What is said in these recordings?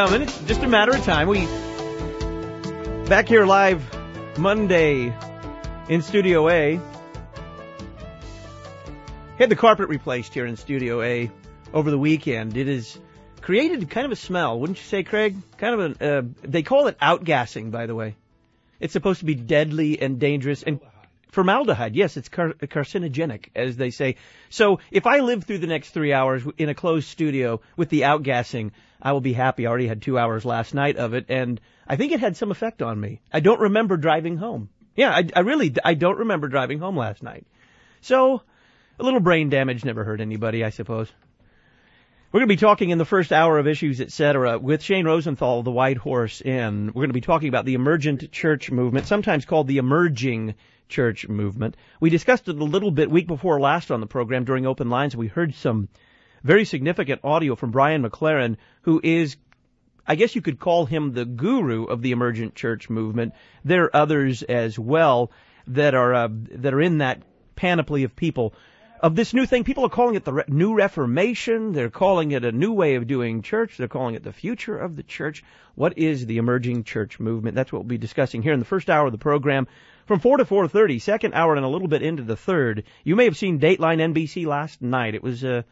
coming. It's just a matter of time. We back here live Monday in Studio A. Had the carpet replaced here in Studio A over the weekend. It has created kind of a smell, wouldn't you say, Craig? Kind of they call it outgassing, by the way. It's supposed to be deadly and dangerous. And formaldehyde, yes, it's carcinogenic, as they say. So if I live through the next 3 hours in a closed studio with the outgassing, I will be happy. I already had 2 hours last night of it, and I think it had some effect on me. I don't remember driving home. Yeah, I don't remember driving home last night. So a little brain damage never hurt anybody, I suppose. We're going to be talking in the first hour of Issues, Etc. with Shane Rosenthal of the White Horse Inn. We're going to be talking about the emergent church movement, sometimes called the emerging church movement. We discussed it a little bit week before last on the program during Open Lines. We heard some very significant audio from Brian McLaren, who is, I guess you could call him the guru of the emergent church movement. There are others as well that are in that panoply of people. Of this new thing, people are calling it the New Reformation. They're calling it a new way of doing church. They're calling it the future of the church. What is the emerging church movement? That's what we'll be discussing here in the first hour of the program. From 4 to 4:30, second hour and a little bit into the third. You may have seen Dateline NBC last night. It was an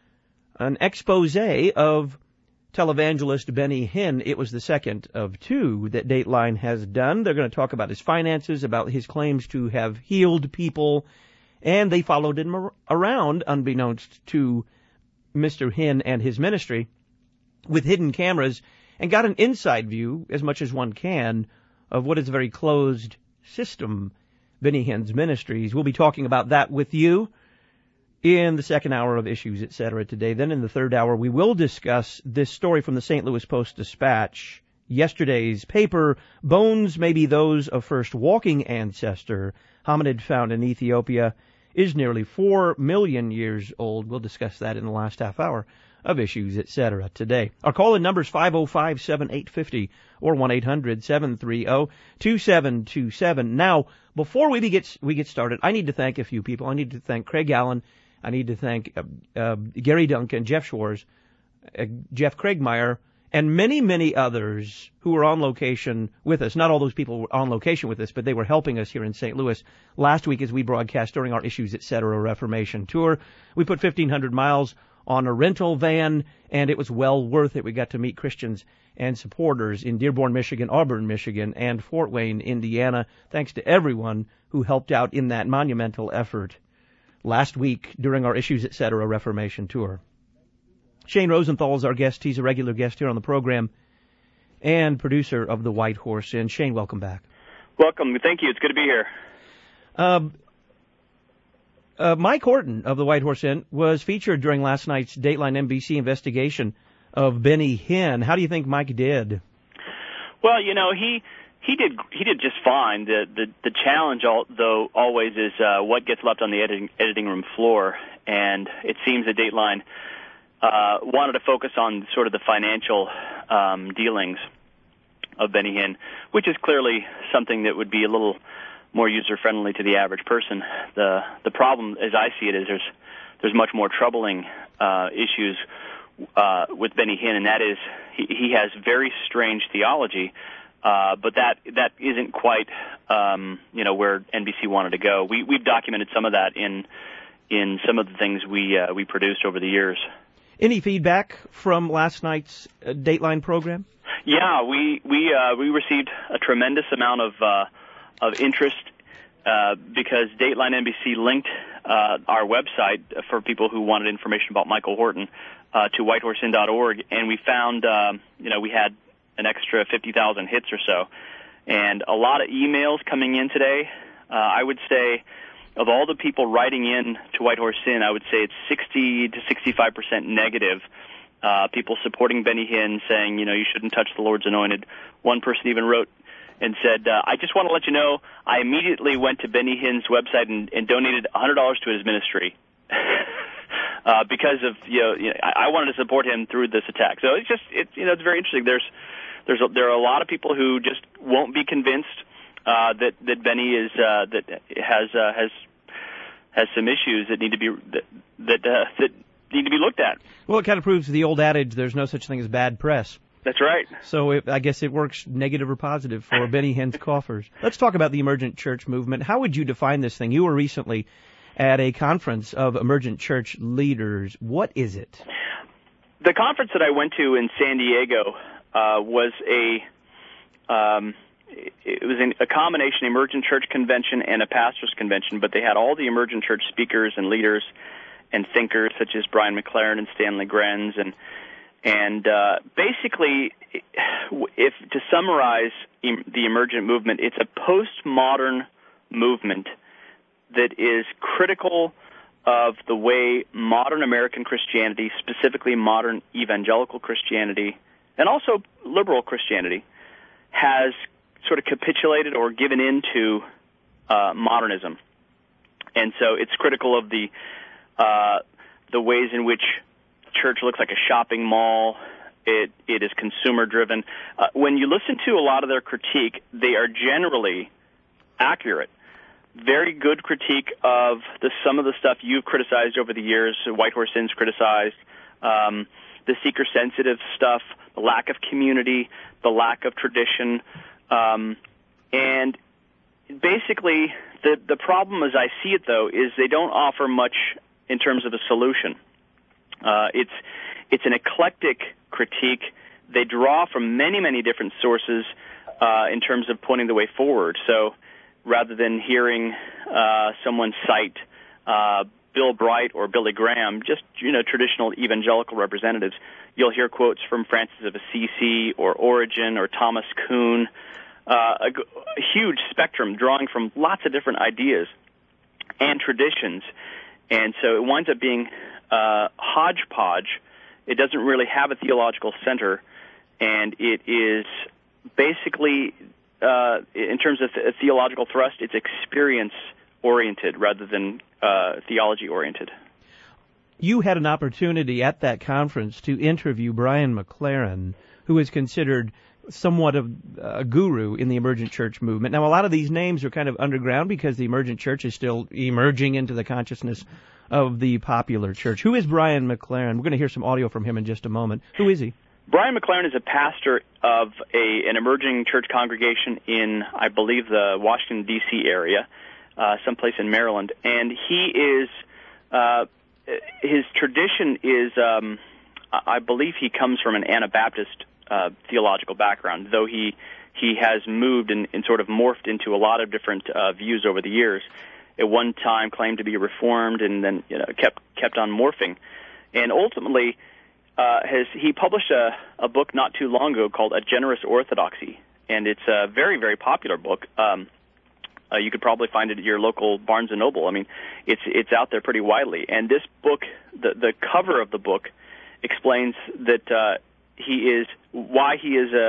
expose of televangelist Benny Hinn. It was the second of two that Dateline has done. They're going to talk about his finances, about his claims to have healed people, and they followed him around, unbeknownst to Mr. Hinn and his ministry, with hidden cameras, and got an inside view, as much as one can, of what is a very closed system, Benny Hinn's ministries. We'll be talking about that with you in the second hour of Issues, Etc. today. Then in the third hour, we will discuss this story from the St. Louis Post-Dispatch. Yesterday's paper, bones may be those of first walking ancestor. Hominid found in Ethiopia is nearly 4 million years old. We'll discuss that in the last half hour of Issues, Etc. today. Our call-in number is 505-7850 or 1-800-730-2727. Now, before we get started, I need to thank a few people. I need to thank Craig Allen. I need to thank Gary Duncan, Jeff Schwartz, Jeff Craigmeyer, and many, many others who were on location with us. Not all those people were on location with us, but they were helping us here in St. Louis last week as we broadcast during our Issues, Etc. Reformation tour. We put 1,500 miles on a rental van, and it was well worth it. We got to meet Christians and supporters in Dearborn, Michigan, Auburn, Michigan, and Fort Wayne, Indiana. Thanks to everyone who helped out in that monumental effort last week during our Issues, Etc. Reformation tour. Shane Rosenthal is our guest. He's a regular guest here on the program and producer of The White Horse Inn. Shane, welcome back. Welcome. Thank you. It's good to be here. Mike Horton of The White Horse Inn was featured during last night's Dateline NBC investigation of Benny Hinn. How do you think Mike did? Well, you know, he did just fine. The challenge, though, always is what gets left on the editing room floor, and it seems that Dateline wanted to focus on sort of the financial dealings of Benny Hinn, which is clearly something that would be a little more user-friendly to the average person. The problem, as I see it, is there's much more troubling issues with Benny Hinn, and that is he has very strange theology, but that isn't quite where NBC wanted to go. We've documented some of that in some of the things we produced over the years. Any feedback from last night's Dateline program? Yeah, we received a tremendous amount of interest because Dateline NBC linked our website for people who wanted information about Michael Horton to whitehorseinn.org, and we found we had an extra 50,000 hits or so, and a lot of emails coming in today. I would say, of all the people writing in to White Horse Inn, I would say it's 60 to 65% negative. People supporting Benny Hinn, saying, you shouldn't touch the Lord's anointed. One person even wrote and said, I just want to let you know, I immediately went to Benny Hinn's website and donated $100 to his ministry because of I wanted to support him through this attack. So it's very interesting. There are a lot of people who just won't be convinced that Benny is has some issues that need to be that need to be looked at. Well, it kind of proves the old adage: there's no such thing as bad press. That's right. So I guess it works negative or positive for Benny Hinn's coffers. Let's talk about the emergent church movement. How would you define this thing? You were recently at a conference of emergent church leaders. What is it? The conference that I went to in San Diego was a combination emergent church convention and a pastors convention, but they had all the emergent church speakers and leaders and thinkers such as Brian McLaren and Stanley Grenz, and basically, if to summarize the emergent movement, it's a postmodern movement that is critical of the way modern American Christianity, specifically modern evangelical Christianity, and also liberal Christianity, has sort of capitulated or given into modernism. And so it's critical of the ways in which church looks like a shopping mall. It is consumer driven. When you listen to a lot of their critique, they are generally accurate. Very good critique of some of the stuff you've criticized over the years. White Horse Inn's criticized, the seeker-sensitive stuff, the lack of community, the lack of tradition, and basically the problem, as I see it, though, is they don't offer much in terms of a solution. It's an eclectic critique. They draw from many different sources in terms of pointing the way forward. So rather than hearing someone cite Bill Bright or Billy Graham, just traditional evangelical representatives, you'll hear quotes from Francis of Assisi or Origen or Thomas Kuhn, a huge spectrum drawing from lots of different ideas and traditions. And so it winds up being hodgepodge. It doesn't really have a theological center, and it is basically, in terms of a theological thrust, it's experience-oriented rather than theology-oriented. You had an opportunity at that conference to interview Brian McLaren, who is considered somewhat of a guru in the emergent church movement. Now, a lot of these names are kind of underground because the emergent church is still emerging into the consciousness of the popular church. Who is Brian McLaren? We're going to hear some audio from him in just a moment. Who is he? Brian McLaren is a pastor of an emerging church congregation in, I believe, the Washington, D.C. area, someplace in Maryland. And he is, his tradition is, I believe he comes from an Anabaptist theological background, though he has moved and sort of morphed into a lot of different views over the years. At one time claimed to be Reformed and then kept on morphing. And ultimately, he published a book not too long ago called A Generous Orthodoxy, and it's a very, very popular book. You could probably find it at your local Barnes & Noble. I mean, it's out there pretty widely. And this book, the cover of the book, explains that why he is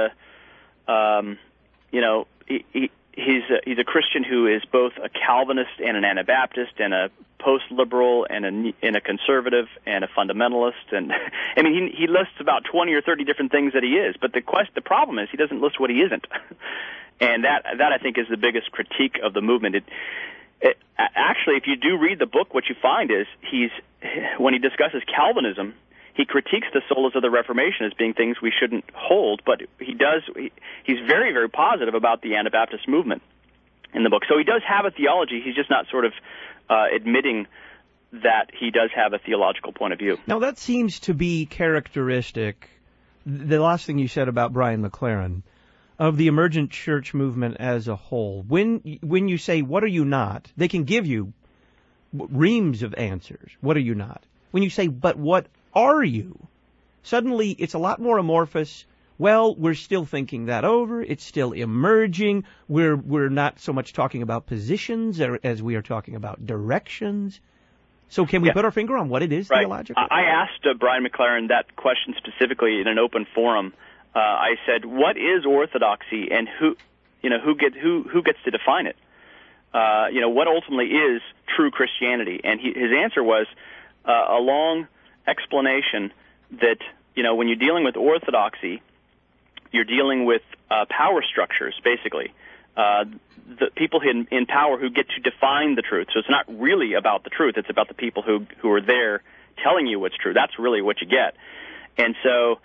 he's a Christian who is both a Calvinist and an Anabaptist and a post-liberal and a conservative and a fundamentalist. And I mean, he lists about 20 or 30 different things that he is. But the problem is he doesn't list what he isn't. And that I think is the biggest critique of the movement. Actually, if you do read the book, what you find is when he discusses Calvinism, he critiques the solas of the Reformation as being things we shouldn't hold, but he's very, very positive about the Anabaptist movement in the book. So he does have a theology. He's just not sort of admitting that he does have a theological point of view. Now, that seems to be characteristic, the last thing you said about Brian McLaren, of the emergent church movement as a whole. When you say, what are you not, they can give you reams of answers. What are you not? When you say, but what are you? Suddenly, it's a lot more amorphous. Well, we're still thinking that over. It's still emerging. We're not so much talking about positions as we are talking about directions. So can we put our finger on what it is theologically? I asked Brian McLaren that question specifically in an open forum. I said, "What is orthodoxy, and who gets to define it? What ultimately is true Christianity?" And his answer was a long explanation that when you're dealing with orthodoxy, you're dealing with power structures, basically. The people in power who get to define the truth. So it's not really about the truth. It's about the people who are there telling you what's true. That's really what you get. And so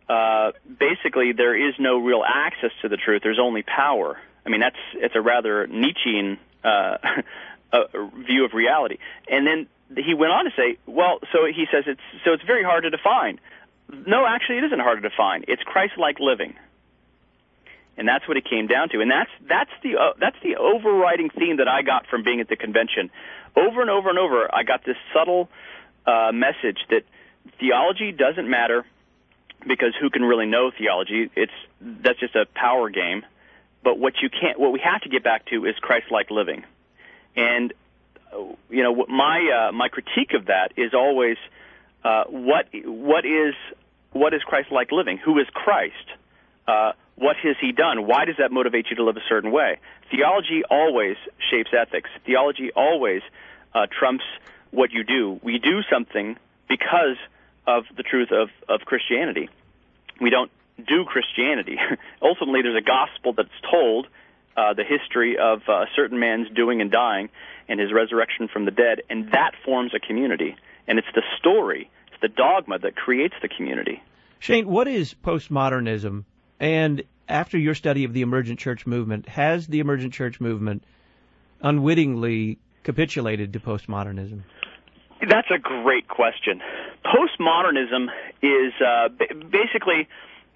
basically there is no real access to the truth. There's only power. I mean, it's a rather Nietzschean view of reality. And then he went on to say, well, so he says it's very hard to define. No, actually, it isn't hard to define. It's Christ-like living. And that's what it came down to. And that's the overriding theme that I got from being at the convention. Over and over and over, I got this subtle message that theology doesn't matter, because who can really know theology? That's just a power game. But what we have to get back to is Christ-like living. And my critique of that is always what is Christ-like living? Who is Christ? What has he done? Why does that motivate you to live a certain way? Theology always shapes ethics. Theology always trumps what you do. We do something because of the truth of Christianity. We don't do Christianity. Ultimately, there's a gospel that's told, the history of a certain man's doing and dying and his resurrection from the dead, and that forms a community. And it's the story, it's the dogma that creates the community. Shane, what is postmodernism? And after your study of the emergent church movement, has the emergent church movement unwittingly capitulated to postmodernism? That's a great question. Postmodernism is basically,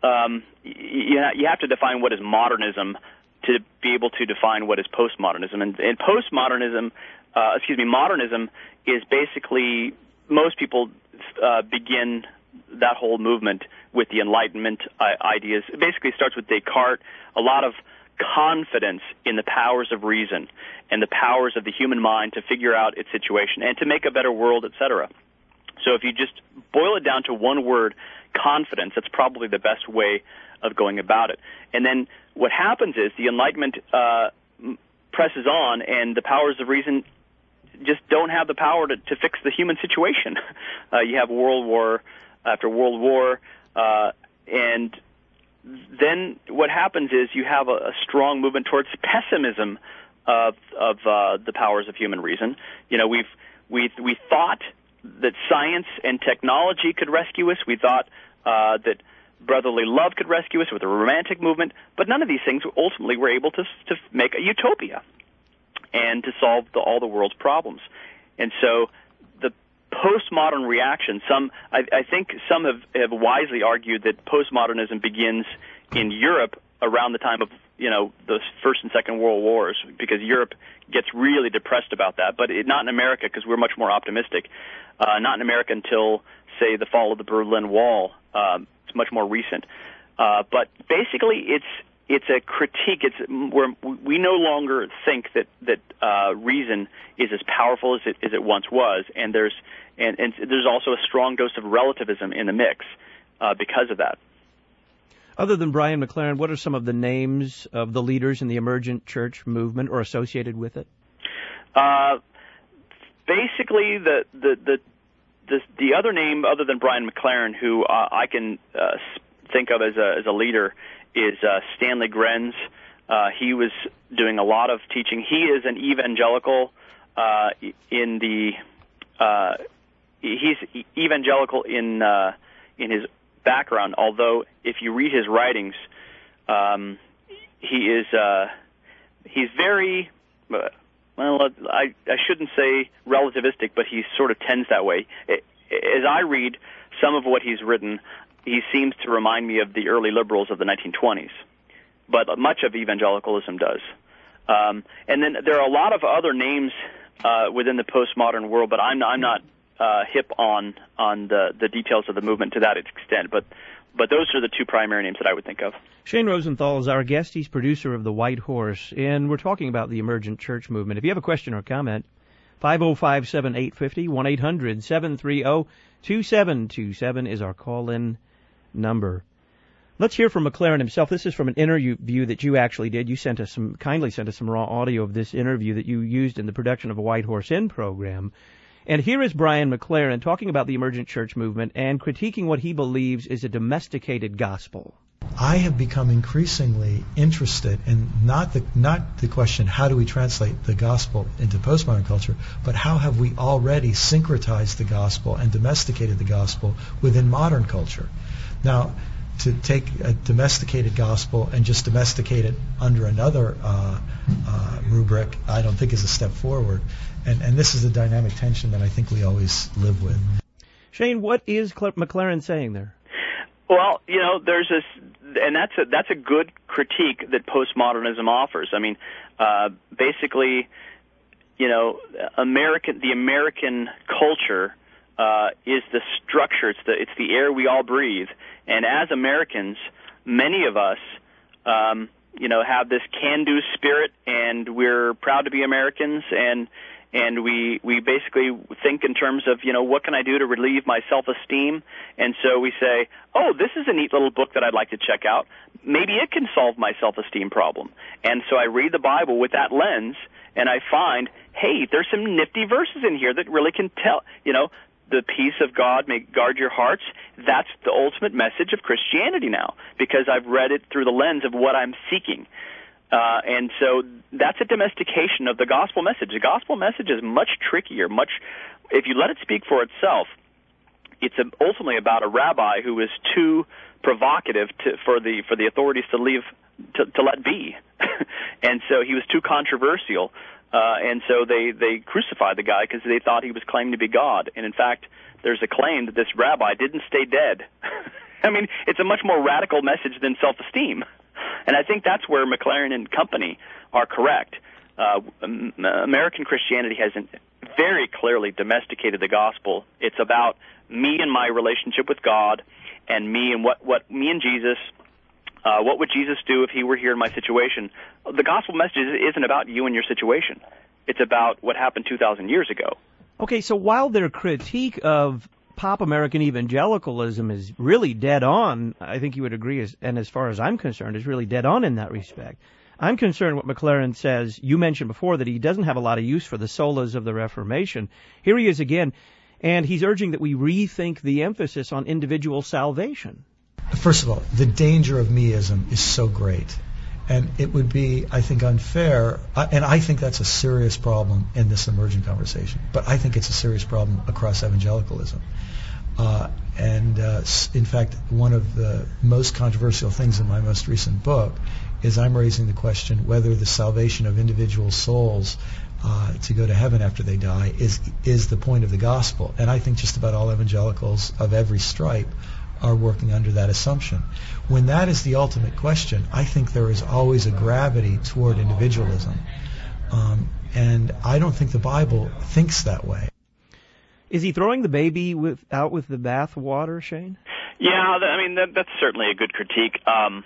you have to define what is modernism to be able to define what is postmodernism. And postmodernism, modernism is basically, most people begin that whole movement with the Enlightenment ideas. It basically starts with Descartes, a lot of confidence in the powers of reason and the powers of the human mind to figure out its situation and to make a better world, etc. So if you just boil it down to one word, confidence, that's probably the best way of going about it. And then what happens is the Enlightenment presses on, and the powers of reason just don't have the power to fix the human situation. You have World War after World War, and then what happens is you have a strong movement towards pessimism of the powers of human reason. You know, we thought that science and technology could rescue us. We thought that brotherly love could rescue us with the Romantic movement, but none of these things ultimately were able to make a utopia and to solve all the world's problems. And so the postmodern reaction, I think some have wisely argued that postmodernism begins in Europe around the time of, the First and Second World Wars, because Europe gets really depressed about that, but not in America, because we're much more optimistic. Not in America until, say, the fall of the Berlin Wall. It's much more recent. But basically, it's a critique. It's where we no longer think that reason is as powerful as it once was, and there's also a strong dose of relativism in the mix because of that. Other than Brian McLaren, what are some of the names of the leaders in the emergent church movement or associated with it? Basically, the other name other than Brian McLaren, who I can think of as a leader, is Stanley Grenz. He was doing a lot of teaching. He is an evangelical he's evangelical in his background, although if you read his writings, he's very I shouldn't say relativistic, but he sort of tends that way. As I read some of what he's written, he seems to remind me of the early liberals of the 1920s, but much of evangelicalism does. And then there are a lot of other names within the postmodern world, but I'm not hip on the details of the movement to that extent. But those are the two primary names that I would think of. Shane Rosenthal is our guest. He's producer of The White Horse, and we're talking about the emergent church movement. If you have a question or comment, 505-7850, 1-800-730-2727 is our call-in number. Let's hear from McLaren himself. This is from an interview that you actually did. You kindly sent us some raw audio of this interview that you used in the production of a White Horse Inn program. And here is Brian McLaren talking about the emergent church movement and critiquing what he believes is a domesticated gospel. I have become increasingly interested in not the question, how do we translate the gospel into postmodern culture, but how have we already syncretized the gospel and domesticated the gospel within modern culture. Now, to take a domesticated gospel and just domesticate it under another rubric, I don't think is a step forward. And this is a dynamic tension that I think we always live with. Shane, what is McLaren saying there? Well, there's this, and that's a good critique that postmodernism offers. I mean, basically, the American culture is the structure. It's the air we all breathe. And as Americans, many of us, have this can-do spirit, and we're proud to be Americans, and we basically think in terms of, what can I do to relieve my self-esteem? And so we say, oh, this is a neat little book that I'd like to check out. Maybe it can solve my self-esteem problem. And so I read the Bible with that lens, and I find, hey, there's some nifty verses in here that really can tell, the peace of God may guard your hearts. That's the ultimate message of Christianity now, because I've read it through the lens of what I'm seeking. And so that's a domestication of the gospel message. The gospel message is much trickier, if you let it speak for itself, it's ultimately about a rabbi who is too provocative for the authorities to let be. And so he was too controversial. And so they crucified the guy because they thought he was claiming to be God. And in fact, there's a claim that this rabbi didn't stay dead. I mean, it's a much more radical message than self-esteem. And I think that's where McLaren and company are correct. American Christianity has very clearly domesticated the gospel. It's about me and my relationship with God, and me and what me and Jesus. What would Jesus do if he were here in my situation? The gospel message isn't about you and your situation. It's about what happened 2,000 years ago. Okay, so while their critique of pop American evangelicalism is really dead on, I think you would agree, and as far as I'm concerned, is really dead on in that respect. I'm concerned what McLaren says. You mentioned before that he doesn't have a lot of use for the solas of the Reformation. Here he is again, and he's urging that we rethink the emphasis on individual salvation. First of all, the danger of meism is so great. And it would be, I think, unfair, and I think that's a serious problem in this emergent conversation, but I think it's a serious problem across evangelicalism. In fact, one of the most controversial things in my most recent book is I'm raising the question whether the salvation of individual souls to go to heaven after they die is the point of the gospel. And I think just about all evangelicals of every stripe are working under that assumption. When that is the ultimate question, I think there is always a gravity toward individualism. And I don't think the Bible thinks that way. Is he throwing the baby out with the bath water, Shane? Yeah, I mean, that's certainly a good critique.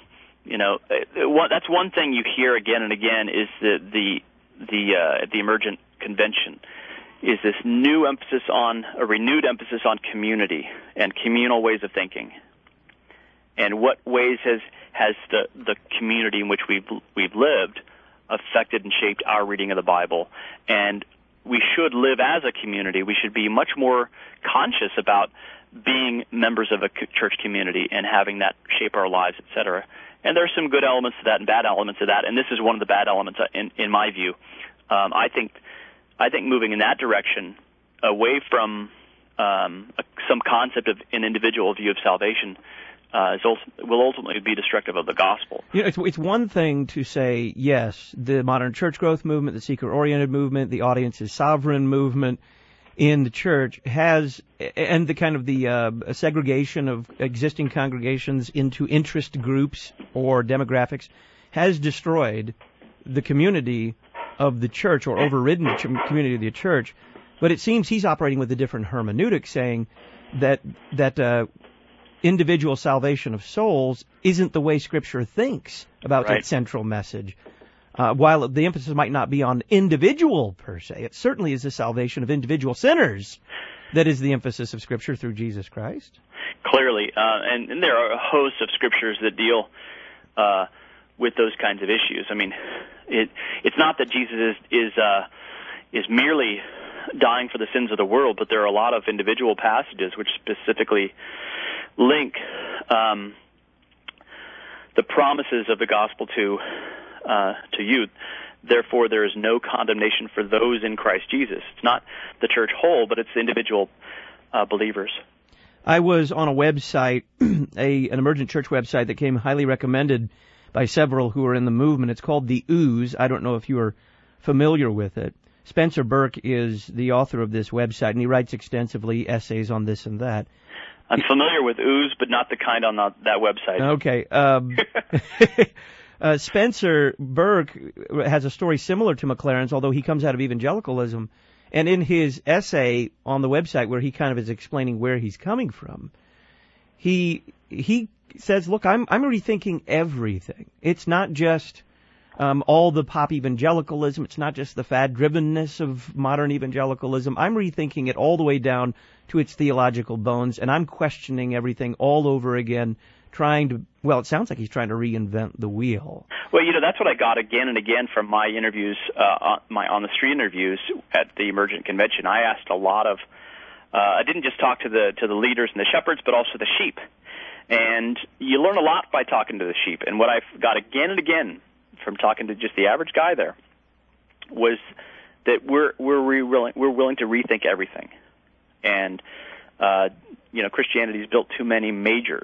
That's one thing you hear again and again is that the emergent convention is this new emphasis on, a renewed emphasis on community and communal ways of thinking. And what ways has the community in which we've lived affected and shaped our reading of the Bible? And we should live as a community. We should be much more conscious about being members of a church community and having that shape our lives, etc. And there are some good elements to that and bad elements of that, and this is one of the bad elements in my view. I think moving in that direction, away from some concept of an individual view of salvation, will ultimately be destructive of the gospel. It's one thing to say, yes, the modern church growth movement, the seeker-oriented movement, the audience is sovereign movement in the church has, and the kind of the segregation of existing congregations into interest groups or demographics has destroyed the community of the church or overridden the community of the church. But it seems he's operating with a different hermeneutic, saying that individual salvation of souls isn't the way Scripture thinks about that central message. While the emphasis might not be on individual per se, it certainly is the salvation of individual sinners that is the emphasis of Scripture through Jesus Christ. Clearly, and there are a host of Scriptures that deal with those kinds of issues. I mean, it's not that Jesus is merely dying for the sins of the world, but there are a lot of individual passages which specifically link the promises of the gospel to youth. Therefore, there is no condemnation for those in Christ Jesus. It's not the church whole, but it's individual believers. I was on a website, an emergent church website that came highly recommended by several who are in the movement. It's called The Ooze. I don't know if you are familiar with it. Spencer Burke is the author of this website, and he writes extensively essays on this and that. I'm familiar with Ooze, but not the kind on that website. Okay. Spencer Burke has a story similar to McLaren's, although he comes out of evangelicalism. And in his essay on the website, where he kind of is explaining where he's coming from, he says, look, I'm rethinking everything. It's not just all the pop evangelicalism. It's not just the fad-drivenness of modern evangelicalism. I'm rethinking it all the way down to its theological bones, and I'm questioning everything all over again, it sounds like he's trying to reinvent the wheel. Well, that's what I got again and again from my interviews, my on-the-street interviews at the Emergent Convention. I asked a lot of, I didn't just talk to the leaders and the shepherds, but also the sheep. And you learn a lot by talking to the sheep. And what I've got again and again from talking to just the average guy there was that we're willing to rethink everything. And Christianity's built too many majors.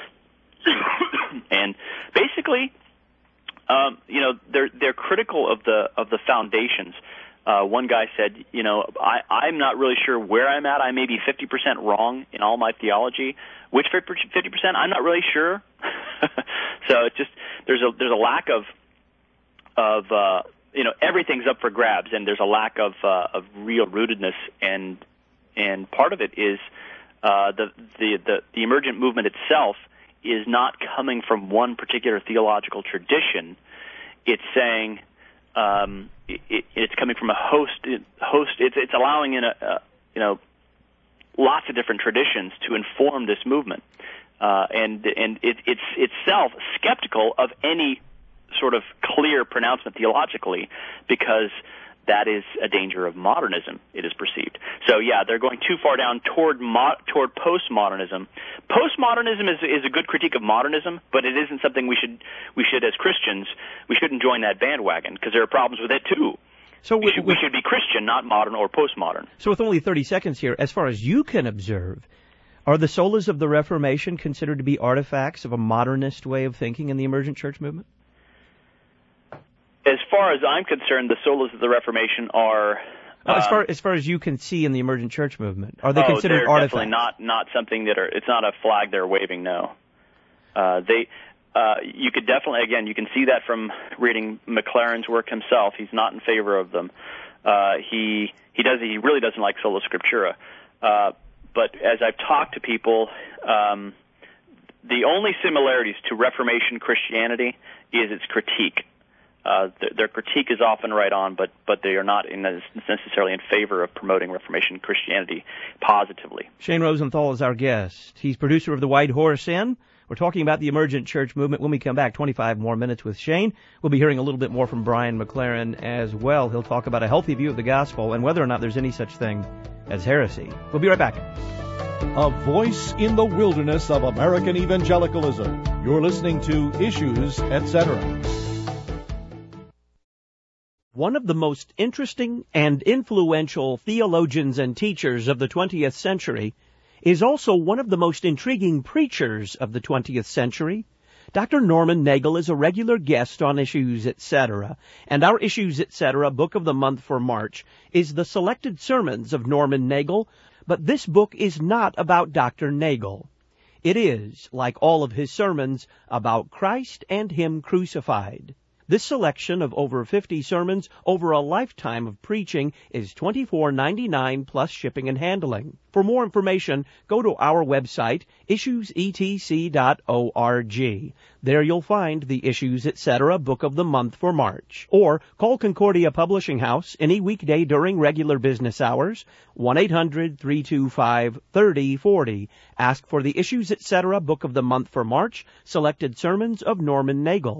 And basically, they're critical of the foundations. One guy said, I'm not really sure where I'm at. I may be 50% wrong in all my theology. Which 50%? I'm not really sure. So it's just there's a lack of everything's up for grabs, and there's a lack of real rootedness, and part of it is the emergent movement itself is not coming from one particular theological tradition. It's saying it's coming from a host. It's allowing in lots of different traditions to inform this movement, and it's itself skeptical of any sort of clear pronouncement theologically, because that is a danger of modernism, it is perceived. So yeah, they're going too far down toward postmodernism. Postmodernism is a good critique of modernism, but it isn't something we should as Christians, we shouldn't join that bandwagon, because there are problems with it too. So we should be Christian, not modern or postmodern. So with only 30 seconds here, as far as you can observe, are the solas of the Reformation considered to be artifacts of a modernist way of thinking in the emergent church movement? As far as I'm concerned, the solas of the Reformation are... as far as you can see in the emergent church movement, are they considered they're artifacts? Definitely not something that it's not a flag they're waving, no. You could definitely, again, you can see that from reading McLaren's work himself. He's not in favor of them. He really doesn't like sola scriptura. But as I've talked to people, the only similarities to Reformation Christianity is its critique. Their critique is often right on, but they are not necessarily in favor of promoting Reformation Christianity positively. Shane Rosenthal is our guest. He's producer of The White Horse Inn. We're talking about the emergent church movement. When we come back, 25 more minutes with Shane. We'll be hearing a little bit more from Brian McLaren as well. He'll talk about a healthy view of the gospel and whether or not there's any such thing as heresy. We'll be right back. A voice in the wilderness of American evangelicalism. You're listening to Issues, Etc. One of the most interesting and influential theologians and teachers of the 20th century is also one of the most intriguing preachers of the 20th century. Dr. Norman Nagel is a regular guest on Issues, Etc., and our Issues, Etc. book of the month for March is the Selected Sermons of Norman Nagel, but this book is not about Dr. Nagel. It is, like all of his sermons, about Christ and Him crucified. This selection of over 50 sermons over a lifetime of preaching is $24.99 plus shipping and handling. For more information, go to our website, issuesetc.org. There you'll find the Issues, Etc. book of the month for March. Or call Concordia Publishing House any weekday during regular business hours, 1-800-325-3040. Ask for the Issues, Etc. book of the month for March, Selected Sermons of Norman Nagel.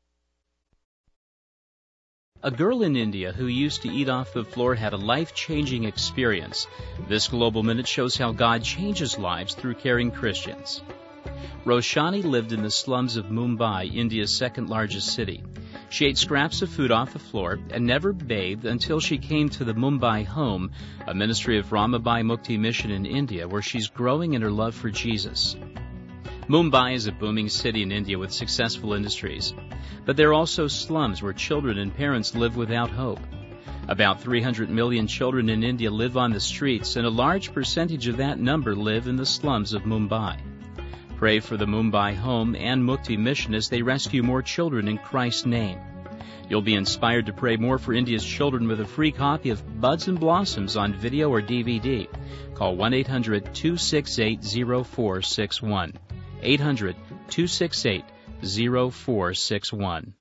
A girl in India who used to eat off the floor had a life-changing experience. This Global Minute shows how God changes lives through caring Christians. Roshani lived in the slums of Mumbai, India's second largest city. She ate scraps of food off the floor and never bathed until she came to the Mumbai Home, a ministry of Ramabai Mukti Mission in India, where she's growing in her love for Jesus. Mumbai is a booming city in India with successful industries, but there are also slums where children and parents live without hope. About 300 million children in India live on the streets, and a large percentage of that number live in the slums of Mumbai. Pray for the Mumbai Home and Mukti Mission as they rescue more children in Christ's name. You'll be inspired to pray more for India's children with a free copy of Buds and Blossoms on video or DVD. Call 1-800-268-0461. 800-268-0461.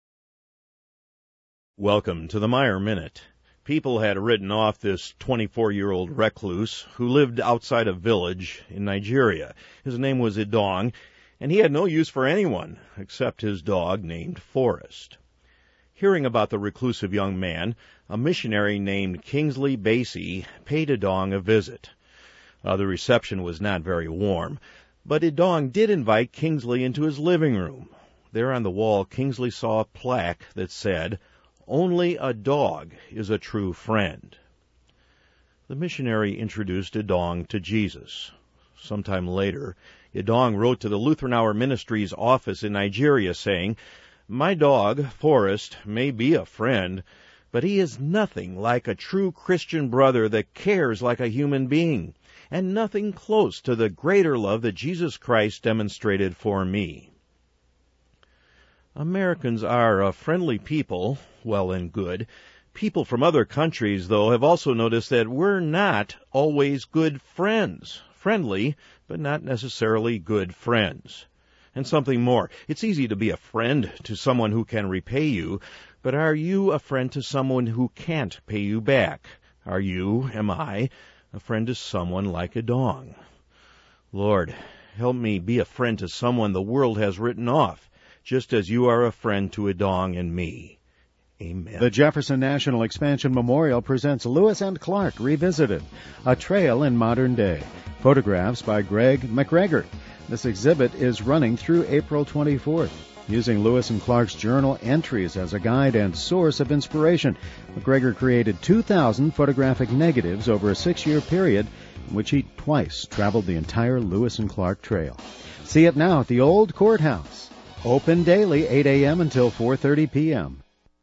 Welcome to the Meyer Minute. People had written off this 24-year-old recluse who lived outside a village in Nigeria. His name was Idong, and he had no use for anyone except his dog named Forrest. Hearing about the reclusive young man, a missionary named Kingsley Basie paid Idong a visit. The reception was not very warm, but Idong did invite Kingsley into his living room. There on the wall, Kingsley saw a plaque that said, "Only a dog is a true friend." The missionary introduced Idong to Jesus. Sometime later, Idong wrote to the Lutheran Hour Ministries office in Nigeria saying, "My dog, Forrest, may be a friend, but he is nothing like a true Christian brother that cares like a human being, and nothing close to the greater love that Jesus Christ demonstrated for me." Americans are a friendly people, well and good. People from other countries, though, have also noticed that we're not always good friends. Friendly, but not necessarily good friends. And something more, it's easy to be a friend to someone who can repay you, but are you a friend to someone who can't pay you back? Are you, am I, a friend to someone like Idong? Lord, help me be a friend to someone the world has written off, just as you are a friend to Idong and me. Amen. The Jefferson National Expansion Memorial presents Lewis and Clark Revisited, a trail in modern day. Photographs by Greg McGregor. This exhibit is running through April 24th. Using Lewis and Clark's journal entries as a guide and source of inspiration, McGregor created 2,000 photographic negatives over a 6-year period in which he twice traveled the entire Lewis and Clark Trail. See it now at the Old Courthouse. Open daily, 8 a.m. until 4:30 p.m.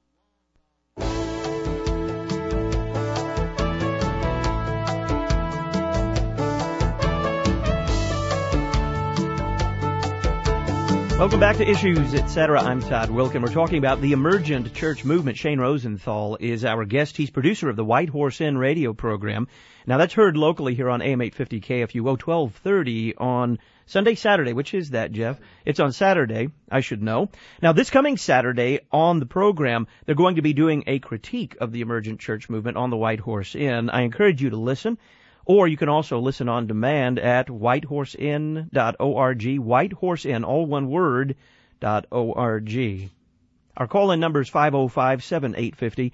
Welcome back to Issues, Etc. I'm Todd Wilken. We're talking about the emergent church movement. Shane Rosenthal is our guest. He's producer of the White Horse Inn radio program. Now, that's heard locally here on AM 850 KFUO, 1230 on Sunday, Saturday. Which is that, Jeff? It's on Saturday, I should know. Now, this coming Saturday on the program, they're going to be doing a critique of the emergent church movement on the White Horse Inn. I encourage you to listen. Or you can also listen on demand at whitehorseinn.org, whitehorseinn, all one word, .org. Our call-in number is 505-7850,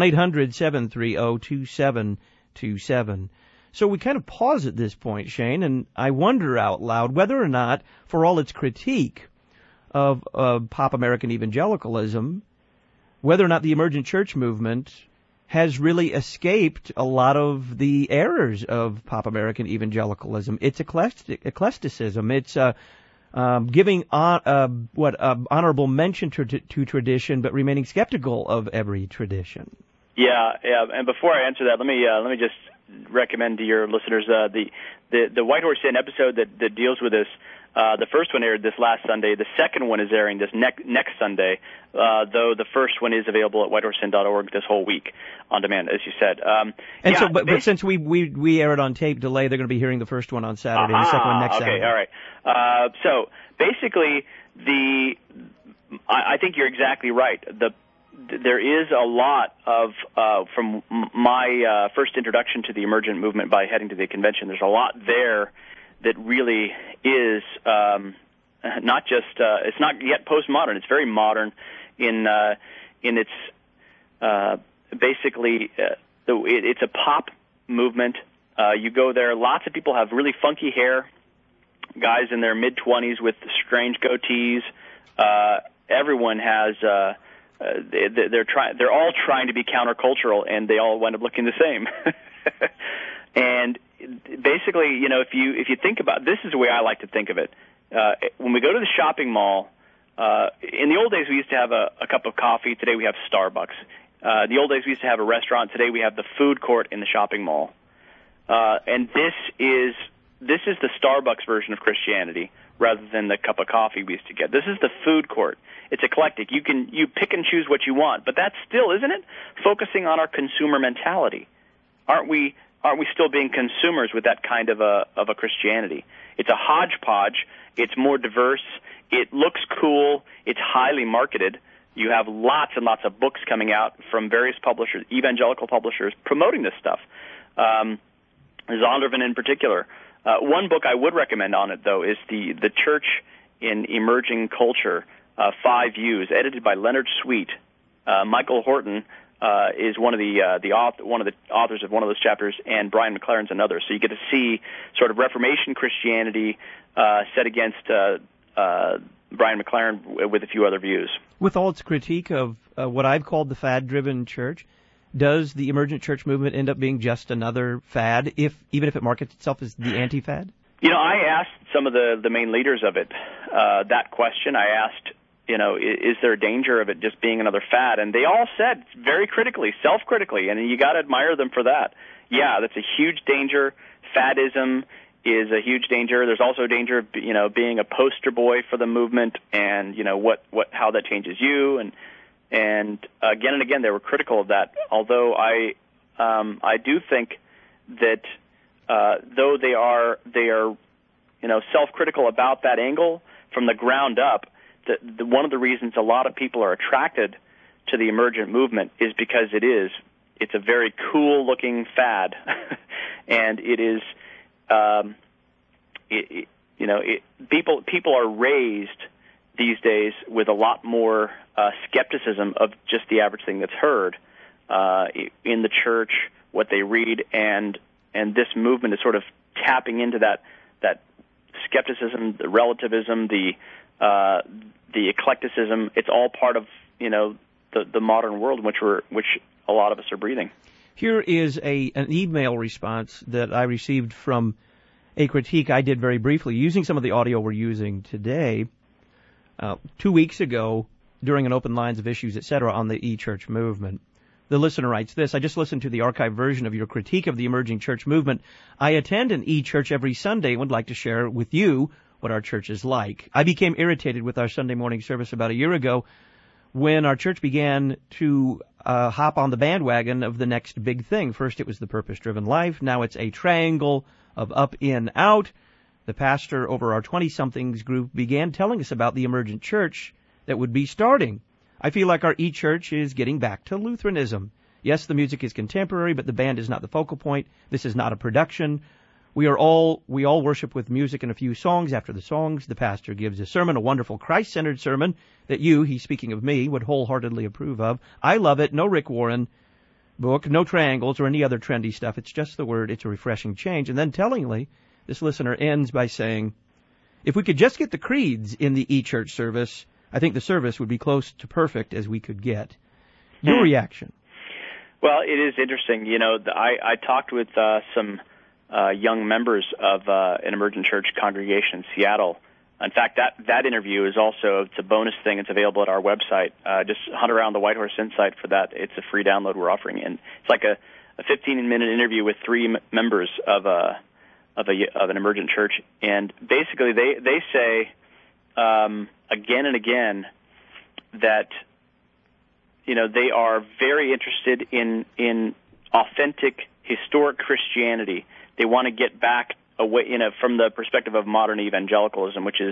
1-800-730-2727. So we kind of pause at this point, Shane, and I wonder out loud whether or not, for all its critique of pop American evangelicalism, whether or not the emergent church movement has really escaped a lot of the errors of pop American evangelicalism. It's eclecticism. It's giving honorable mention to tradition, but remaining skeptical of every tradition. Yeah. And before I answer that, let me just recommend to your listeners the White Horse Inn episode that deals with this. The first one aired this last Sunday. The second one is airing this next Sunday, though the first one is available at whitehorseinn.org this whole week on demand, as you said. But since we air it on tape delay, they're going to be hearing the first one on Saturday and the second one next Saturday. Okay, all right. So basically, I think you're exactly right. There is a lot of, from my first introduction to the emergent movement by heading to the convention, there's a lot there that really is not just, it's not yet postmodern. It's very modern in its, basically, it's a pop movement. You go there, lots of people have really funky hair. guys in their mid-20s with strange goatees. Everyone has. They're all trying to be countercultural, and they all wind up looking the same. And basically, if you think about this, is the way I like to think of it. When we go to the shopping mall, in the old days we used to have a cup of coffee. Today we have Starbucks. The old days we used to have a restaurant. Today we have the food court in the shopping mall. And this is the Starbucks version of Christianity, rather than the cup of coffee we used to get. This is the food court. It's eclectic. You pick and choose what you want, but that's still, isn't it, focusing on our consumer mentality? Aren't we still being consumers with that kind of a Christianity? It's a hodgepodge. It's more diverse. It looks cool. It's highly marketed. You have lots and lots of books coming out from various publishers, evangelical publishers, promoting this stuff. Zondervan in particular. One book I would recommend on it, though, is the Church in Emerging Culture, 5 Views, edited by Leonard Sweet. Michael Horton is one of the authors of one of those chapters, and Brian McLaren's another. So you get to see sort of Reformation Christianity set against Brian McLaren with a few other views. With all its critique of what I've called the fad-driven church, does the emergent church movement end up being just another fad, even if it markets itself as the anti-fad? I asked some of the main leaders of it that question. I asked, is there a danger of it just being another fad? And they all said very critically, self-critically, and you got to admire them for that. Yeah, that's a huge danger. Fadism is a huge danger. There's also a danger of being a poster boy for the movement, and how that changes you. And again and again, they were critical of that. Although I do think that though they are self-critical about that angle from the ground up, one of the reasons a lot of people are attracted to the emergent movement is because it's a very cool-looking fad, and it is people are raised these days with a lot more skepticism of just the average thing that's heard in the church, what they read, and this movement is sort of tapping into that skepticism, the relativism, the eclecticism. It's all part of the modern world in which a lot of us are breathing. Here is an email response that I received from a critique I did very briefly, using some of the audio we're using today. 2 weeks ago, during an open lines of issues, etc., on the e-church movement. The listener writes this: I just listened to the archived version of your critique of the emerging church movement. I attend an e-church every Sunday and would like to share with you what our church is like. I became irritated with our Sunday morning service about a year ago when our church began to hop on the bandwagon of the next big thing. First it was the purpose-driven life. Now it's a triangle of up, in, out. The pastor over our 20-somethings group began telling us about the emergent church that would be starting. I feel like our e-church is getting back to Lutheranism. Yes, the music is contemporary, but the band is not the focal point. This is not a production. We all worship with music and a few songs. After the songs, the pastor gives a sermon, a wonderful Christ-centered sermon that he's speaking of me, would wholeheartedly approve of. I love it. No Rick Warren book, no triangles or any other trendy stuff. It's just the word. It's a refreshing change. And then tellingly, this listener ends by saying, if we could just get the creeds in the e-church service, I think the service would be close to perfect as we could get. Your reaction? Well, it is interesting. I talked with some young members of an emergent church congregation in Seattle. In fact, that interview is it's a bonus thing. It's available at our website. Just hunt around the White Horse Insight for that. It's a free download we're offering. And it's like a 15-minute interview with 3 members of an emergent church. And basically they say again and again that they are very interested in authentic historic Christianity. They want to get back away, from the perspective of modern evangelicalism, which is,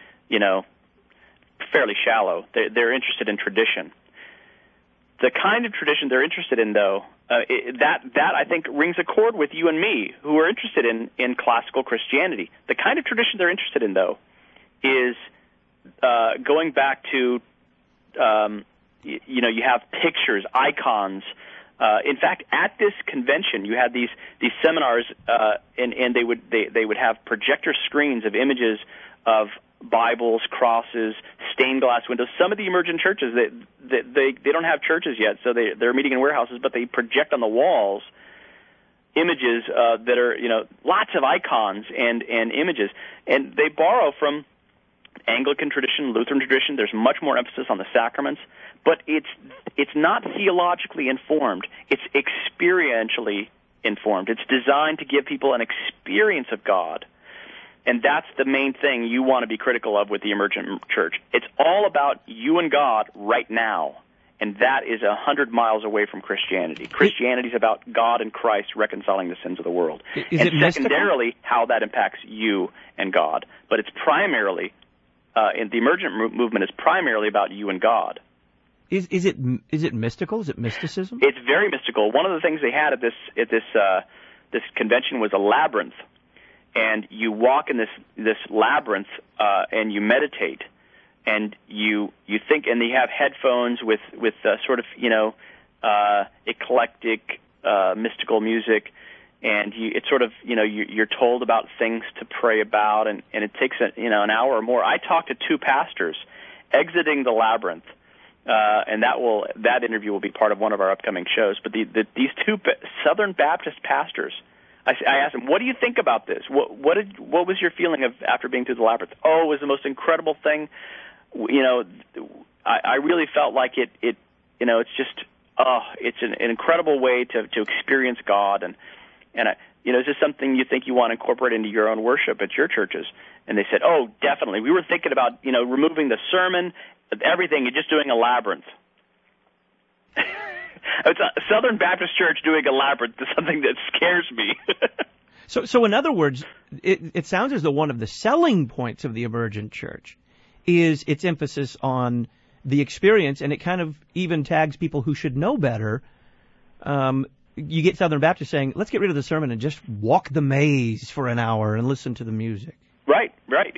fairly shallow. They're interested in tradition. The kind of tradition they're interested in, though, that I think rings a chord with you and me, who are interested in classical Christianity. The kind of tradition they're interested in, though, is going back to, you have pictures, icons, In fact, at this convention, you had these seminars, and they would have projector screens of images of Bibles, crosses, stained glass windows. Some of the emergent churches, they don't have churches yet, so they're meeting in warehouses, but they project on the walls images that are, lots of icons and images, and they borrow from Anglican tradition, Lutheran tradition. There's much more emphasis on the sacraments, but it's not theologically informed. It's experientially informed. It's designed to give people an experience of God. And that's the main thing you want to be critical of with the emergent church. It's all about you and God right now, and that is 100 miles away from Christianity. Christianity is about God and Christ reconciling the sins of the world. Is it secondarily, how that impacts you and God. But it's primarily, in the emergent movement, is primarily about you and God. Is it mystical? Is it mysticism? It's very mystical. One of the things they had at this convention was a labyrinth. And you walk in this labyrinth, and you meditate, and you think, and you have headphones with sort of eclectic mystical music, and it's sort of you're told about things to pray about, and it takes an hour or more. I talked to two pastors exiting the labyrinth, and that interview will be part of one of our upcoming shows. But these two Southern Baptist pastors. I asked him, "What do you think about this? What was your feeling of after being through the labyrinth?" "Oh, it was the most incredible thing. I really felt like it's just it's an incredible way to experience God, and is this something you think you want to incorporate into your own worship at your churches?" And they said, "Oh, definitely. We were thinking about removing the sermon, everything, and just doing a labyrinth." It's a Southern Baptist church doing a labyrinth is something that scares me. So in other words, it sounds as though one of the selling points of the emergent church is its emphasis on the experience, and it kind of even tags people who should know better. You get Southern Baptists saying, "Let's get rid of the sermon and just walk the maze for an hour and listen to the music." Right.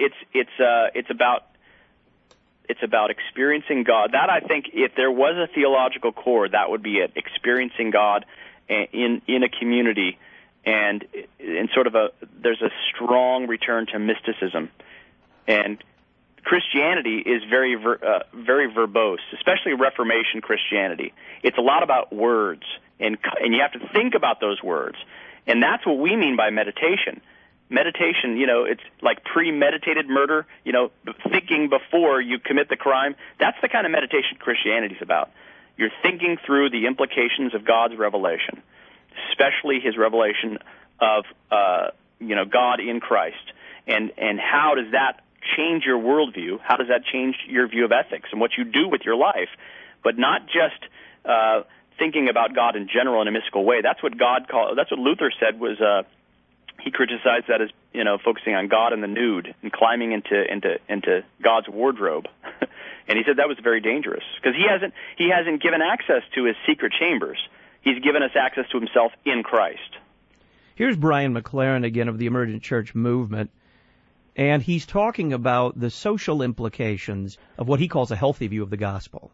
It's about experiencing God. That, I think, if there was a theological core, that would be it. Experiencing God in a community, and sort of there's a strong return to mysticism. And Christianity is very verbose, especially Reformation Christianity. It's a lot about words, and you have to think about those words. And that's what we mean by meditation. Meditation, it's like premeditated murder, thinking before you commit the crime. That's the kind of meditation Christianity's about. You're thinking through the implications of God's revelation, especially his revelation of, God in Christ. And how does that change your worldview? How does that change your view of ethics and what you do with your life? But not just thinking about God in general in a mystical way. That's what Luther said was... He criticized that as focusing on God and the nude and climbing into God's wardrobe, and he said that was very dangerous because he hasn't given access to his secret chambers. He's given us access to himself in Christ. Here's Brian McLaren again of the Emergent Church Movement, and he's talking about the social implications of what he calls a healthy view of the gospel.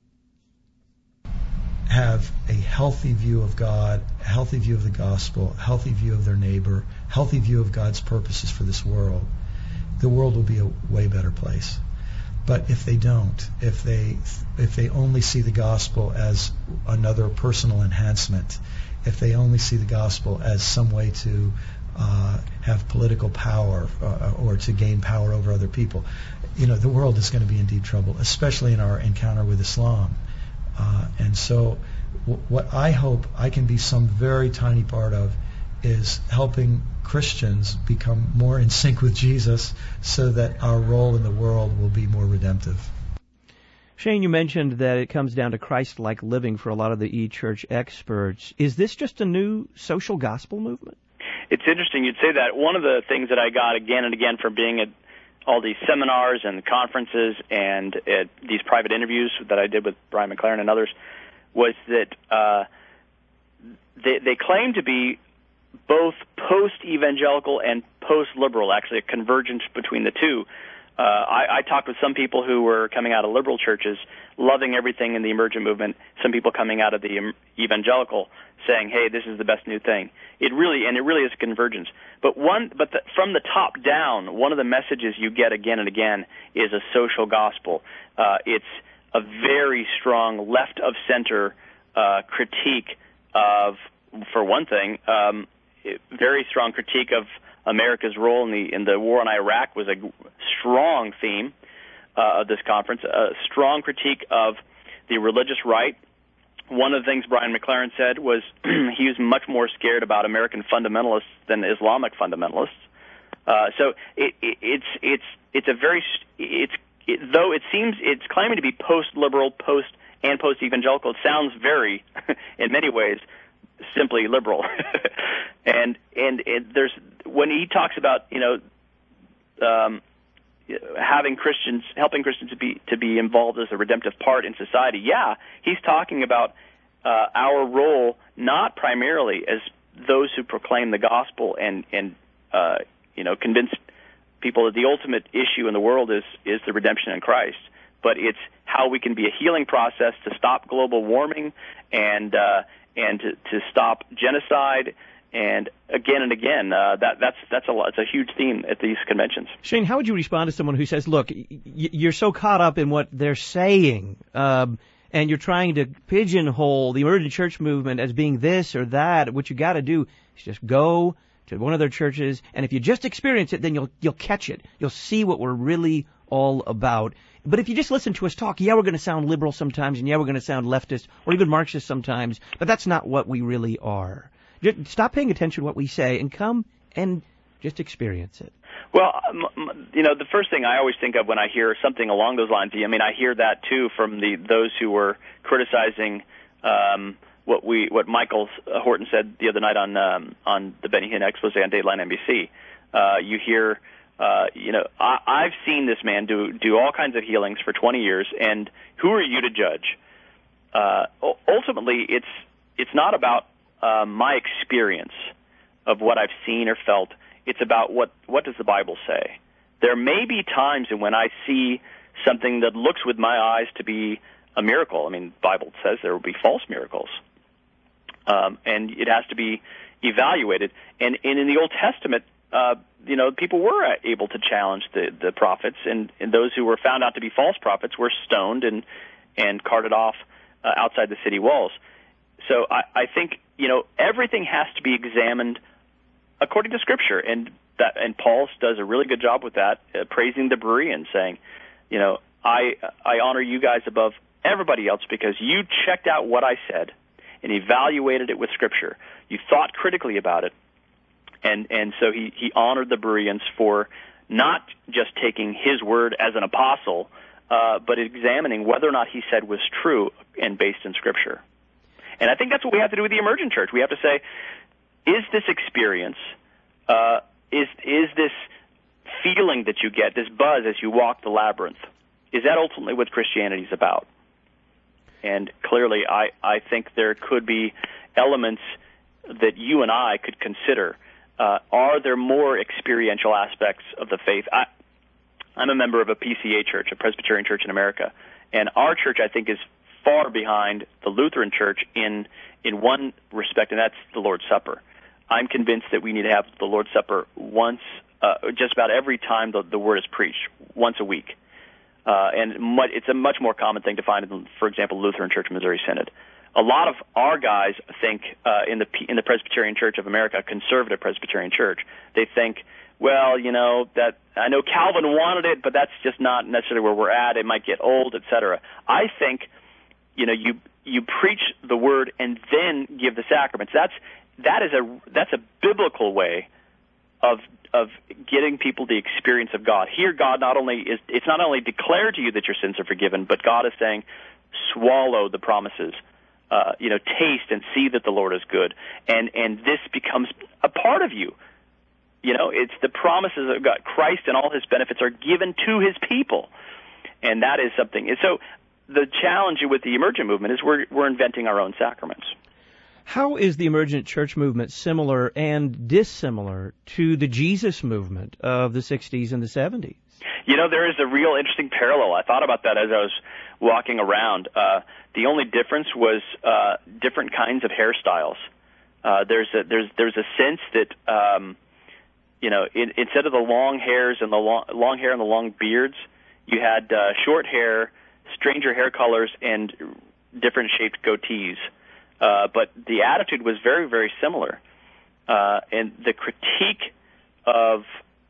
Have a healthy view of God, a healthy view of the gospel, a healthy view of their neighbor, healthy view of God's purposes for this world, the world will be a way better place. But if they don't, if they only see the gospel as another personal enhancement, if they only see the gospel as some way to have political power or to gain power over other people, the world is going to be in deep trouble, especially in our encounter with Islam. And so what I hope I can be some very tiny part of is helping Christians become more in sync with Jesus so that our role in the world will be more redemptive. Shane, you mentioned that it comes down to Christ-like living for a lot of the e-church experts. Is this just a new social gospel movement? It's interesting you'd say that. One of the things that I got again and again from being at all these seminars and conferences and these private interviews that I did with Brian McLaren and others was that they claim to be both post-evangelical and post-liberal, actually a convergence between the two. I talked with some people who were coming out of liberal churches, loving everything in the emergent movement. Some people coming out of the evangelical, saying, "Hey, this is the best new thing." It really is a convergence. From the top down, one of the messages you get again and again is a social gospel. It's a very strong left of center critique of, for one thing, very strong critique of America's role in the war in Iraq was a strong theme of this conference. A strong critique of the religious right. One of the things Brian McLaren said was he was much more scared about American fundamentalists than Islamic fundamentalists. So though it seems it's claiming to be post-liberal, post-evangelical, it sounds very, in many ways, simply liberal. and there's, when he talks about, helping Christians to be involved as a redemptive part in society, yeah, he's talking about our role not primarily as those who proclaim the gospel and convince people that the ultimate issue in the world is the redemption in Christ, but it's how we can be a healing process to stop global warming and to stop genocide. And again, that's a huge theme at these conventions. Shane, how would you respond to someone who says, "Look, you're so caught up in what they're saying, and you're trying to pigeonhole the emergent church movement as being this or that. What you got to do is just go to one of their churches, and if you just experience it, then you'll catch it. You'll see what we're really all about. But if you just listen to us talk, yeah, we're going to sound liberal sometimes, and yeah, we're going to sound leftist or even Marxist sometimes, but that's not what we really are. Just stop paying attention to what we say and come and just experience it." Well, the first thing I always think of when I hear something along those lines, I hear that too from those who were criticizing what Michael Horton said the other night on the Benny Hinn expose on Dateline NBC. You hear, I've seen this man do all kinds of healings for 20 years, and who are you to judge? Ultimately, it's not about my experience of what I've seen or felt. It's about what does the Bible say. There may be times when I see something that looks with my eyes to be a miracle. The Bible says there will be false miracles, and it has to be evaluated. And in the Old Testament, people were able to challenge the prophets, and those who were found out to be false prophets were stoned and carted off outside the city walls. So I think everything has to be examined according to Scripture, and Paul does a really good job with that, praising the Bereans, saying, I honor you guys above everybody else because you checked out what I said and evaluated it with Scripture. You thought critically about it, and so he honored the Bereans for not just taking his word as an apostle, but examining whether or not he said was true and based in Scripture. And I think that's what we have to do with the emergent church. We have to say, is this experience, is this feeling that you get, this buzz as you walk the labyrinth, is that ultimately what Christianity is about? And clearly, I think there could be elements that you and I could consider. Are there more experiential aspects of the faith? I'm a member of a PCA church, a Presbyterian church in America, and our church, I think, is far behind the Lutheran Church in one respect, and that's the Lord's Supper. I'm convinced that we need to have the Lord's Supper once, just about every time the Word is preached, once a week. And it's a much more common thing to find in, for example, Lutheran Church Missouri Synod. A lot of our guys think in the Presbyterian Church of America, conservative Presbyterian Church, they think, well, that I know Calvin wanted it, but that's just not necessarily where we're at. It might get old, etc. I think you preach the word and then give the sacraments. That's a biblical way of getting people the experience of God. Here, God it's not only declared to you that your sins are forgiven, but God is saying, swallow the promises. Taste and see that the Lord is good, and this becomes a part of you. It's the promises of God. Christ and all His benefits are given to His people, and that is something. And so, the challenge with the emergent movement is we're inventing our own sacraments. How is the emergent church movement similar and dissimilar to the Jesus movement of the 60s and the 70s? There is a real interesting parallel. I thought about that as I was walking around. The only difference was different kinds of hairstyles. There's a sense that instead of the long hairs and the long hair and the long beards, you had short hair, stranger hair colors, and different shaped goatees. But the attitude was very, very similar. And the critique of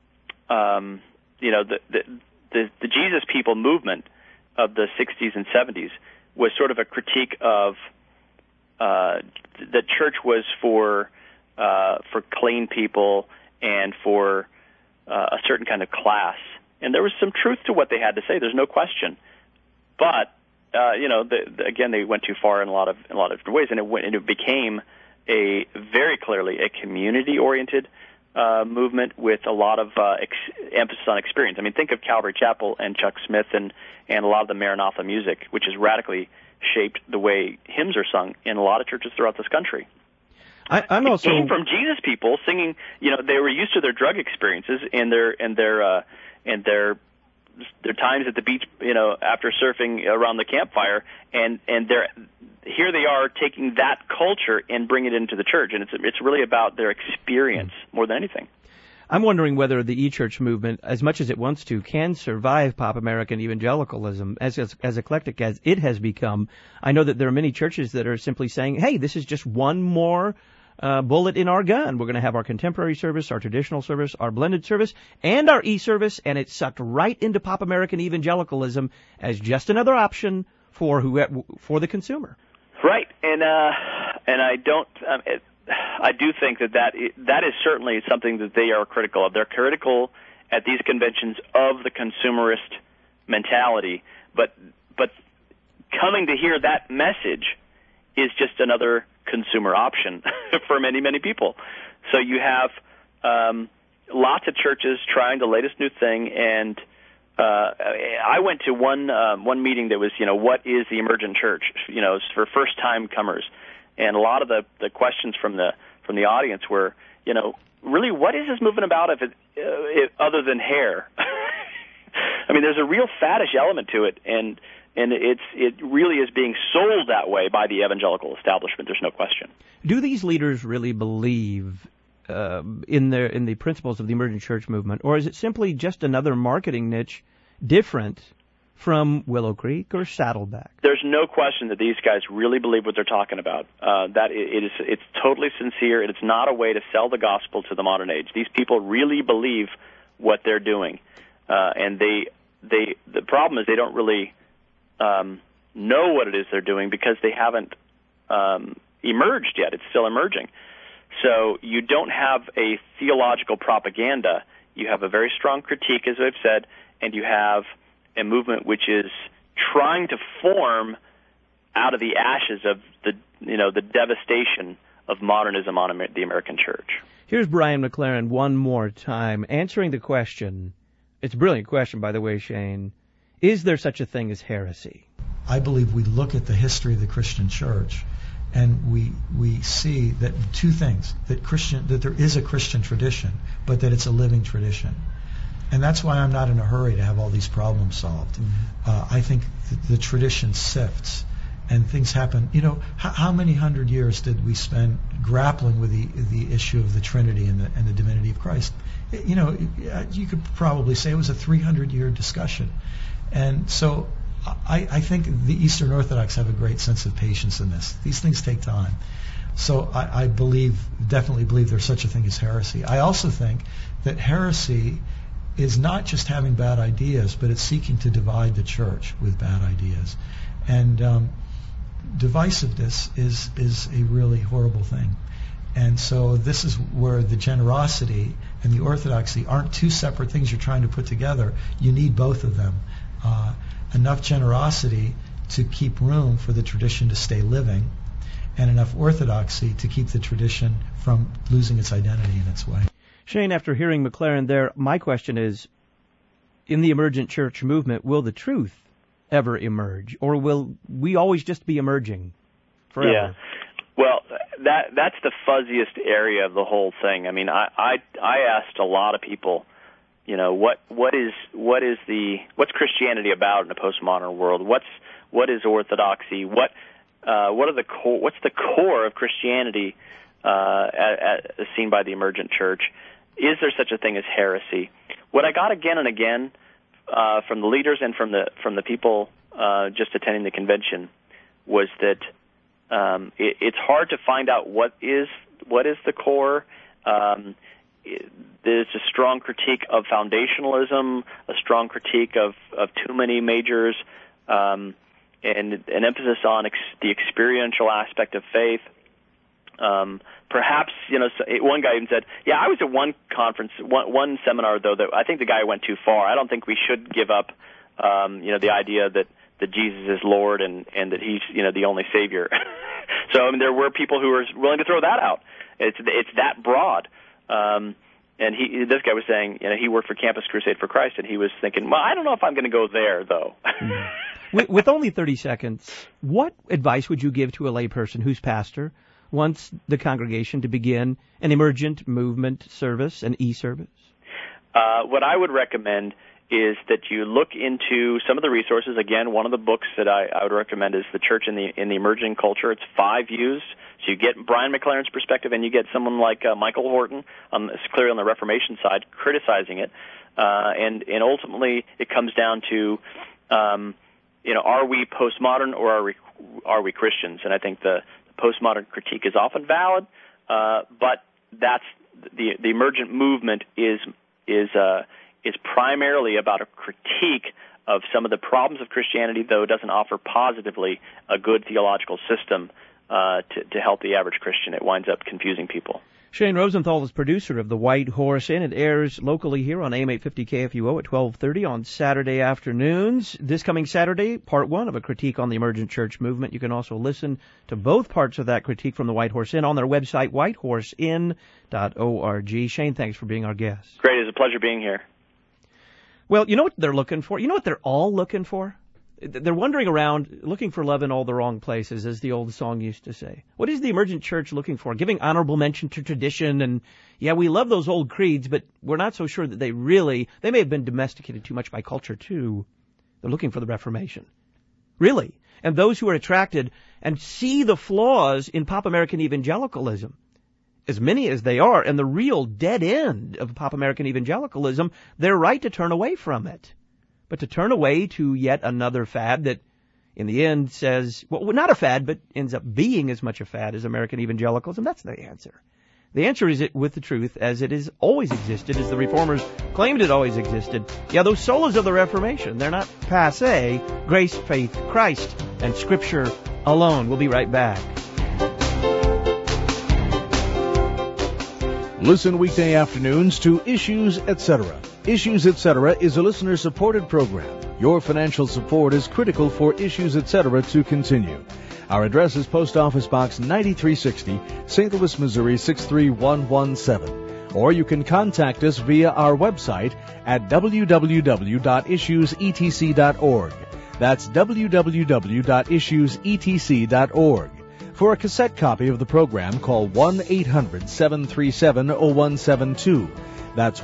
the Jesus People movement of the 60s and 70s was sort of a critique of the church was for clean people and for a certain kind of class. And there was some truth to what they had to say. There's no question. But again, they went too far in a lot of different ways, and it became very clearly a community-oriented movement with a lot of emphasis on experience. I mean, think of Calvary Chapel and Chuck Smith and a lot of the Maranatha music, which has radically shaped the way hymns are sung in a lot of churches throughout this country. I'm also it came from Jesus people singing. They were used to their drug experiences and their times at the beach, after surfing around the campfire, and here they are taking that culture and bringing it into the church, and it's really about their experience more than anything. I'm wondering whether the e-church movement, as much as it wants to, can survive pop American evangelicalism as eclectic as it has become. I know that there are many churches that are simply saying, hey, this is just one more bullet in our gun. We're going to have our contemporary service, our traditional service, our blended service, and our e-service, and it's sucked right into pop American evangelicalism as just another option for the consumer. Right, and I don't. I do think that is certainly something that they are critical of. They're critical at these conventions of the consumerist mentality, but coming to hear that message is just another consumer option for many, many people. So you have lots of churches trying the latest new thing, and I went to one meeting that was, what is the emergent church? It's for first-time comers. And a lot of the questions from the audience were, really, what is this movement about if other than hair? I mean, there's a real faddish element to it, and it really is being sold that way by the evangelical establishment. There's no question. Do these leaders really believe in the principles of the emergent church movement, or is it simply just another marketing niche different from Willow Creek or Saddleback? There's no question that these guys really believe what they're talking about. That it's totally sincere, and it's not a way to sell the gospel to the modern age. These people really believe what they're doing, and the problem is they don't really know what it is they're doing because they haven't emerged yet. It's still emerging. So you don't have a theological propaganda. You have a very strong critique, as I've said, and you have a movement which is trying to form out of the ashes of the devastation of modernism on the American church. Here's Brian McLaren one more time answering the question. It's a brilliant question, by the way, Shane. Is there such a thing as heresy? I believe we look at the history of the Christian church and we see that two things, that there is a Christian tradition, but that it's a living tradition. And that's why I'm not in a hurry to have all these problems solved. Mm-hmm. I think the tradition sifts and things happen. How many hundred years did we spend grappling with the issue of the Trinity and the divinity of Christ? You could probably say it was a 300-year discussion. And so I think the Eastern Orthodox have a great sense of patience in this. These things take time. So I definitely believe there's such a thing as heresy. I also think that heresy is not just having bad ideas, but it's seeking to divide the church with bad ideas. And divisiveness is a really horrible thing. And so this is where the generosity and the orthodoxy aren't two separate things you're trying to put together. You need both of them. Enough generosity to keep room for the tradition to stay living, and enough orthodoxy to keep the tradition from losing its identity in its way. Shane, after hearing McLaren there, my question is, in the emergent church movement, will the truth ever emerge, or will we always just be emerging forever? Yeah. Well, that's the fuzziest area of the whole thing. I mean, I asked a lot of people, what's Christianity about in a postmodern world? What is orthodoxy? What's the core of Christianity as seen by the emergent church? Is there such a thing as heresy? What I got again and again from the leaders and from the people just attending the convention was that it's hard to find out what is the core. There's a strong critique of foundationalism, a strong critique of too many majors, and an emphasis on the experiential aspect of faith. Perhaps, one guy even said, I was at one conference, one seminar, though, that I think the guy went too far. I don't think we should give up, the idea that Jesus is Lord and that he's, the only Savior. So, there were people who were willing to throw that out. It's that broad. And this guy was saying, he worked for Campus Crusade for Christ, and he was thinking, well, I don't know if I'm going to go there, though. With only 30 seconds, what advice would you give to a layperson whose pastor wants the congregation to begin an emergent movement service, an e-service? What I would recommend is that you look into some of the resources. Again, one of the books that I would recommend is The Church in the Emerging Culture. It's 5 views. So you get Brian McLaren's perspective, and you get someone like Michael Horton, clearly on the Reformation side, criticizing it. And ultimately, it comes down to, are we postmodern or are we Christians? And I think the postmodern critique is often valid, but that's the emergent movement is primarily about a critique of some of the problems of Christianity, though it doesn't offer positively a good theological system to help the average Christian. It winds up confusing people. Shane Rosenthal is producer of The White Horse Inn. It airs locally here on AM 850 KFUO at 12:30 on Saturday afternoons. This coming Saturday, part 1 of a critique on the emergent church movement. You can also listen to both parts of that critique from The White Horse Inn on their website, whitehorseinn.org. Shane, thanks for being our guest. Great. It's a pleasure being here. Well, you know what they're looking for? You know what they're all looking for? They're wandering around looking for love in all the wrong places, as the old song used to say. What is the emergent church looking for? Giving honorable mention to tradition, and we love those old creeds, but we're not so sure that they may have been domesticated too much by culture too. They're looking for the Reformation. Really. And those who are attracted and see the flaws in pop American evangelicalism, as many as they are, and the real dead end of pop American evangelicalism, they're right to turn away from it. But to turn away to yet another fad that in the end says, well, not a fad, but ends up being as much a fad as American evangelicalism, that's the answer. The answer is with the truth as it has always existed, as the Reformers claimed it always existed. Those solas of the Reformation, they're not passé. Grace, faith, Christ, and Scripture alone. We'll be right back. Listen weekday afternoons to Issues, Etc. Issues, Etc. is a listener-supported program. Your financial support is critical for Issues, Etc. to continue. Our address is Post Office Box 9360, St. Louis, Missouri 63117. Or you can contact us via our website at www.issuesetc.org. That's www.issuesetc.org. For a cassette copy of the program, call 1-800-737-0172. That's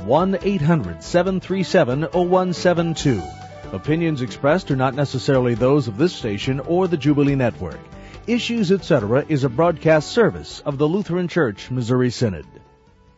1-800-737-0172. Opinions expressed are not necessarily those of this station or the Jubilee Network. Issues, Etc. is a broadcast service of the Lutheran Church Missouri Synod.